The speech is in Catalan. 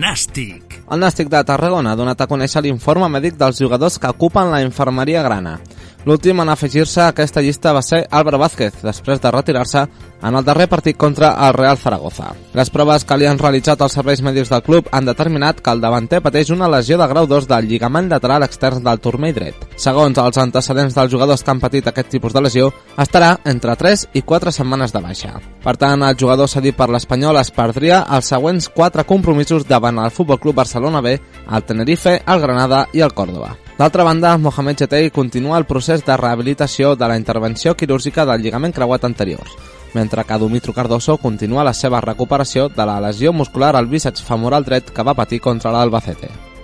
Nàstic. El Nàstic de Tarragona ha donat a conèixer l'informe mèdic dels jugadors que ocupen la infermeria grana. L'últim en afegir-se a aquesta llista va ser Álvaro Vázquez, després de retirar-se en el darrer partit contra el Real Zaragoza. Les proves que li han realitzat els serveis mèdics del club han determinat que el davanter pateix una lesió de grau 2 del lligament lateral extern del turmell dret. Segons els antecedents dels jugadors que han patit aquest tipus de lesió, estarà entre 3 i 4 setmanes de baixa. Per tant, el jugador cedit per l'Espanyol es perdria els següents 4 compromisos davant el Futbol Club Barcelona B, el Tenerife, el Granada i el Córdoba. D'altra banda, Mohamed Jetei continua el procés de rehabilitació de la intervenció quirúrgica del lligament creuat anterior, mentre que Dumitru Cardoso continua la seva recuperació de la lesió muscular al bíceps femoral dret que va patir contra l'Albacete.